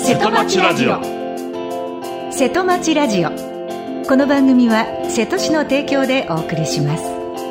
瀬戸町ラジオ。瀬戸町ラジオ、この番組は瀬戸市の提供でお送りします。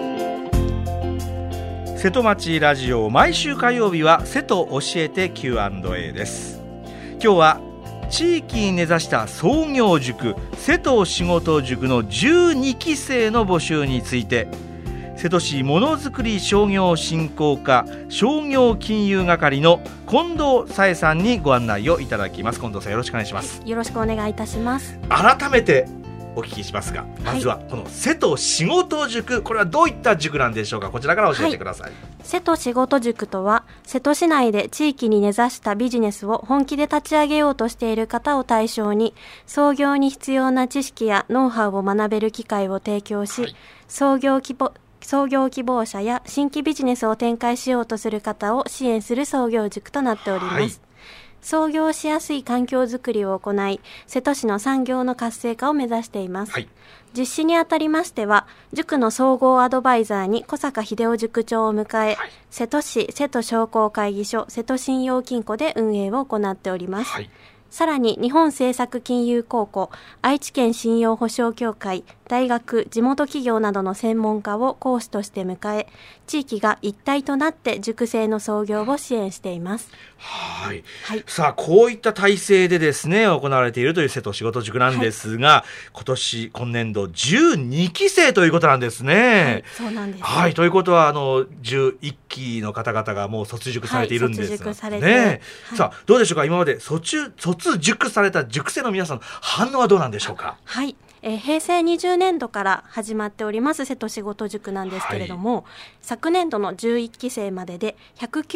瀬戸町ラジオ、毎週火曜日は瀬戸教えて Q&A です。今日は地域に根ざした創業塾、瀬戸仕事塾の12期生の募集について、瀬戸市ものづくり商業振興課商業金融係の近藤紗恵さんにご案内をいただきます。近藤さん、よろしくお願いします。 よろしくお願いいたします。 改めてお聞きしますが、まずはこの瀬戸仕事塾、これはどういった塾なんでしょうか。こちらから教えてください。 瀬戸仕事塾とは、瀬戸市内で地域に根ざしたビジネスを本気で立ち上げようとしている方を対象に、創業に必要な知識やノウハウを学べる機会を提供し、創業希望者や新規ビジネスを展開しようとする方を支援する創業塾となっております。創業しやすい環境づくりを行い、瀬戸市の産業の活性化を目指しています。実施にあたりましては、塾の総合アドバイザーに小坂秀夫塾長を迎え、瀬戸市瀬戸商工会議所瀬戸信用金庫で運営を行っております。さらに日本政策金融公庫、愛知県信用保証協会、大学、地元企業などの専門家を講師として迎え、地域が一体となって塾生の創業を支援しています。さあ、こういった体制でですね、行われているという瀬戸仕事塾なんですが、今年度12期生ということなんですね。 そうなんです。 ということは11期の方々がもう卒塾されているんです卒塾されて、 さあ、どうでしょうか。今まで卒塾された塾生の皆さんの反応はどうなんでしょうか。 平成20年度から始まっております瀬戸仕事塾なんですけれども、昨年度の11期生までで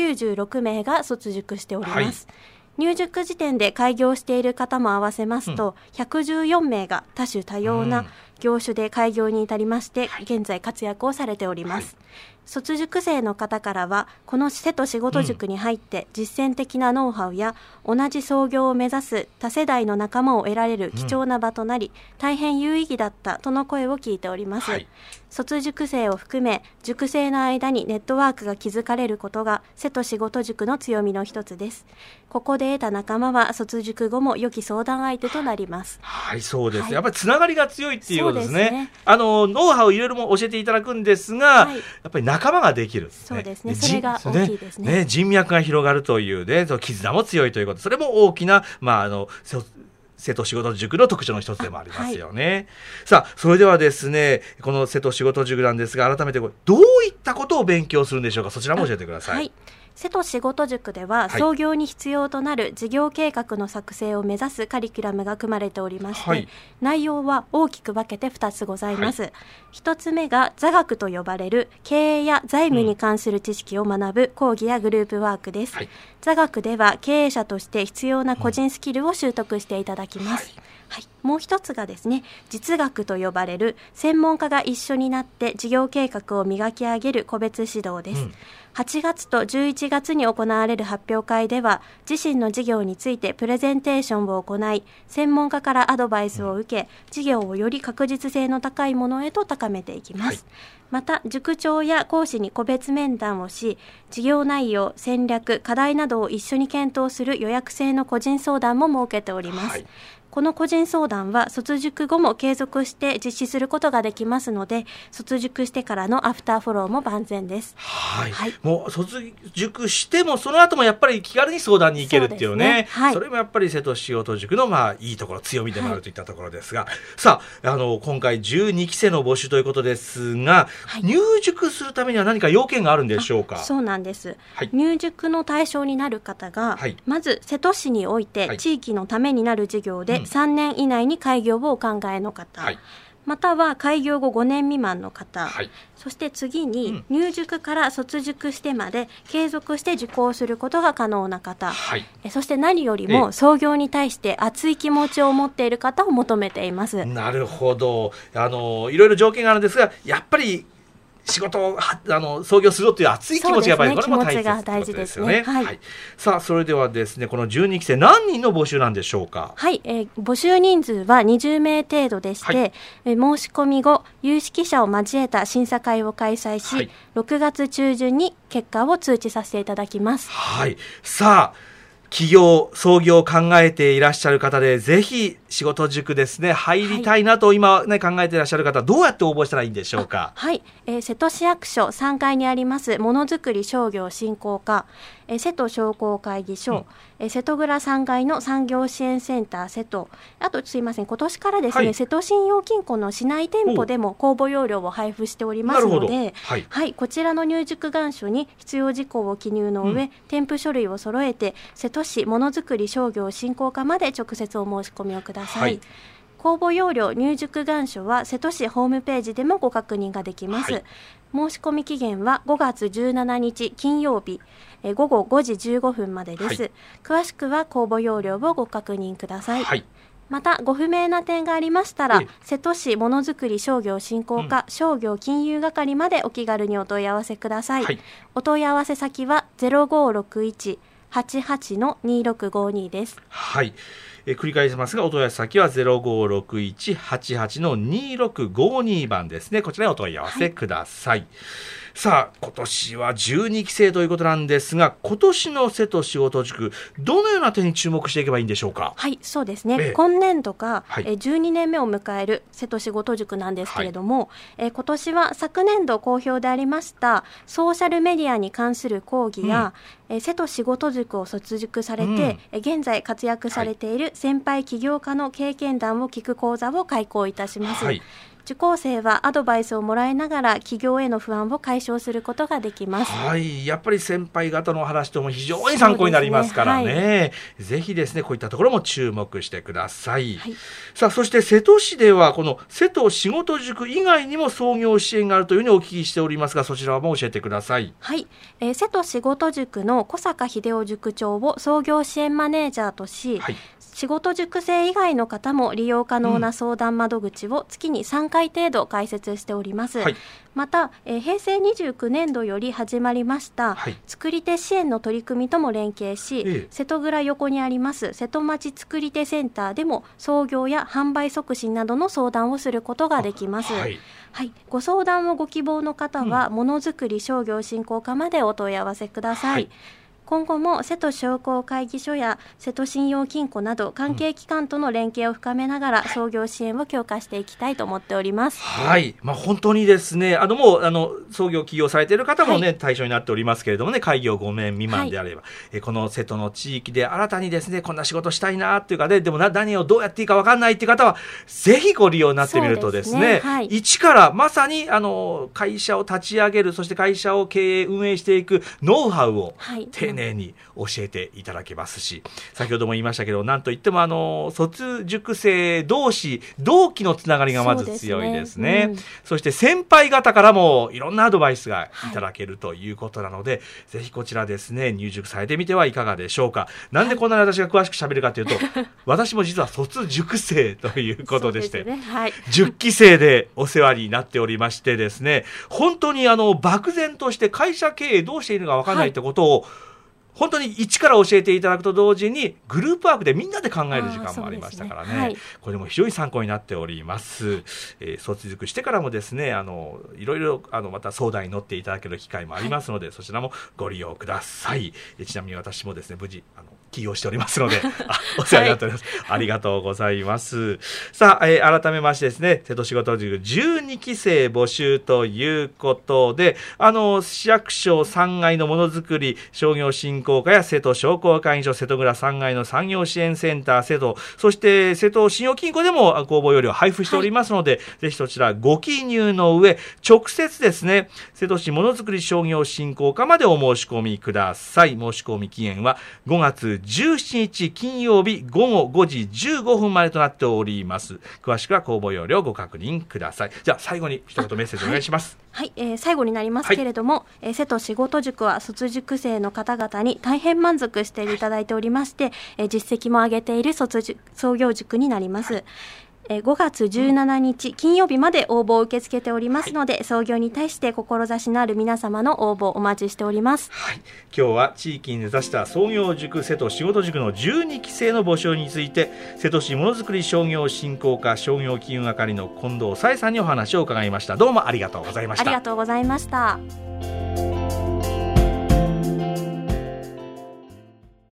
196名が卒塾しております。入塾時点で開業している方も合わせますと、114名が多種多様な業種で開業に至りまして、現在活躍をされております。卒塾生の方からは、この瀬戸仕事塾に入って実践的なノウハウや同じ創業を目指す多世代の仲間を得られる貴重な場となり、大変有意義だったとの声を聞いております。卒塾生を含め塾生の間にネットワークが築かれることが瀬戸仕事塾の強みの一つです。ここで得た仲間は卒塾後も良き相談相手となります。 そうですね。やっぱりつながりが強いっていうことですね。ノウハウいろいろも教えていただくんですが、やっぱり仲間ができる、 そうですね。それが大きいですね。 人脈が広がるというね、絆も強いということ、それも大きな瀬戸仕事塾の特徴の一つでもありますよね。さあ、それではですね、この瀬戸仕事塾なんですが、改めてどういったことを勉強するんでしょうか。そちらも教えてください。 瀬戸仕事塾では、創業に必要となる事業計画の作成を目指すカリキュラムが組まれておりまして、内容は大きく分けて2つございます。1つ目が座学と呼ばれる経営や財務に関する知識を学ぶ講義やグループワークです。座学では経営者として必要な個人スキルを習得していただきます。もう一つがですね、実学と呼ばれる専門家が一緒になって事業計画を磨き上げる個別指導です。8月と11月に行われる発表会では、自身の事業についてプレゼンテーションを行い、専門家からアドバイスを受け、事業をより確実性の高いものへと高めていきます。また、塾長や講師に個別面談をし、事業内容、戦略、課題などを一緒に検討する予約制の個人相談も設けております。この個人相談は卒塾後も継続して実施することができますので、卒塾してからのアフターフォローも万全です。もう卒塾してもその後もやっぱり気軽に相談に行けるっていうね、それもやっぱり瀬戸仕事塾のいいところ、強みでもあるといったところですが、さあ、今回12期生の募集ということですが、入塾するためには何か要件があるんでしょうか。 そうなんです。入塾の対象になる方が、まず瀬戸市において地域のためになる事業で3年以内に開業をお考えの方、または開業後5年未満の方、そして次に入塾から卒塾してまで継続して受講することが可能な方、そして何よりも創業に対して熱い気持ちを持っている方を求めています。 なるほど。いろいろ条件があるんですが、やっぱり仕事を創業するという熱い気持ちがやっぱりこれも大切ですよね。さあ、それではですね、この12期生何人の募集なんでしょうか。 募集人数は20名程度でして、申し込み後有識者を交えた審査会を開催し、6月中旬に結果を通知させていただきます。 さあ、 起業創業を考えていらっしゃる方で、ぜひ仕事塾ですね入りたいなと今ね、考えていらっしゃる方、どうやって応募したらいいんでしょうか。 はい、瀬戸市役所3階にありますものづくり商業振興課、瀬戸商工会議所、瀬戸蔵3階の産業支援センター瀬戸、あとすいません、今年からですね、 はい、 瀬戸信用金庫の市内店舗でも公募要領を配布しておりますので、はいはい、こちらの入塾願書に必要事項を記入の上、添付書類を揃えて瀬戸市ものづくり商業振興課まで直接お申し込みをください。はい、公募要領入塾願書は瀬戸市ホームページでもご確認ができます。はい、申し込み期限は5月17日金曜日午後5時15分までです。はい、詳しくは公募要領をご確認ください。はい、またご不明な点がありましたら、瀬戸市ものづくり商業振興課、商業金融係までお気軽にお問い合わせください。はい、お問い合わせ先は 0561-88-2652 です。 はい、繰り返しますが、お問い合わせ先は 0561-88-2652 番ですね。こちらにお問い合わせください。はい、さあ今年は12期生ということなんですが、今年の瀬戸仕事塾、どのような点に注目していけばいいんでしょうか。 はい、そうですね、今年度が、12年目を迎える瀬戸仕事塾なんですけれども、今年は昨年度好評でありましたソーシャルメディアに関する講義や、瀬戸仕事塾を卒塾されて、現在活躍されている先輩起業家の経験談を聞く講座を開講いたします。はい、受講生はアドバイスをもらいながら起業への不安を解消することができます。 はい、やっぱり先輩方の話とも非常に参考になりますからね。ぜひですね、こういったところも注目してください。はい、さあそして瀬戸市ではこの瀬戸仕事塾以外にも創業支援があるというふうにお聞きしておりますが、そちらも教えてください。 はい、瀬戸仕事塾の小坂秀夫塾長を創業支援マネージャーとし、はい、仕事塾生以外の方も利用可能な相談窓口を月に3回程度開設しております。はい、また、平成29年度より始まりました、作り手支援の取り組みとも連携し、瀬戸蔵横にあります瀬戸町作り手センターでも創業や販売促進などの相談をすることができます。はい、ご相談をご希望の方はものづくり商業振興課までお問い合わせください。はい、今後も瀬戸商工会議所や瀬戸信用金庫など関係機関との連携を深めながら創業支援を強化していきたいと思っております。 はい、本当にですね、もう創業起業されている方もね、対象になっておりますけれどもね、開業5年未満であれば、この瀬戸の地域で新たにですね、こんな仕事したいなっていうかね、でも何をどうやっていいか分かんないっていう方はぜひご利用になってみるとですね、一からまさに会社を立ち上げる、そして会社を経営運営していくノウハウを丁寧に教えていただけますし、先ほども言いましたけど、なんといっても卒塾生同士同期のつながりがまず強いですね。そして先輩方からもいろんなアドバイスがいただけるということなので、ぜひこちらですね、入塾されてみてはいかがでしょうか。なんでこんなに私が詳しく喋るかというと、私も実は卒塾生ということでして、10期生でお世話になっておりましてですね、本当に漠然として会社経営どうしていいのか分からないってことを、本当に一から教えていただくと同時にグループワークでみんなで考える時間もありましたからね、これも非常に参考になっております。卒塾してからもですね、いろいろまた相談に乗っていただける機会もありますので、そちらもご利用ください。ちなみに私もですね、無事起業しておりますのでお世話になっております。ありがとうございます。さあ、改めましてですね、瀬戸仕事塾12期生募集ということで、市役所3階のものづくり商業振興課や瀬戸商工会議所、瀬戸蔵3階の産業支援センター瀬戸、そして瀬戸信用金庫でも公募要領を配布しておりますので、ぜひそちらご記入の上、直接ですね、瀬戸市ものづくり商業振興課までお申し込みください。申し込み期限は5月17日金曜日午後5時15分までとなっております。詳しくは公募要領をご確認ください。じゃあ最後に一言メッセージお願いします。 最後になりますけれども、瀬戸仕事塾は卒塾生の方々に大変満足していただいておりまして、実績も上げている創業塾になります。5月17日金曜日まで応募を受け付けておりますので、創業に対して志のある皆様の応募お待ちしております。 今日は地域に根ざした創業塾瀬戸仕事塾の12期生の募集について、瀬戸市ものづくり商業振興課商業金融係の近藤紗恵さんにお話を伺いました。どうもありがとうございました。 ありがとうございました。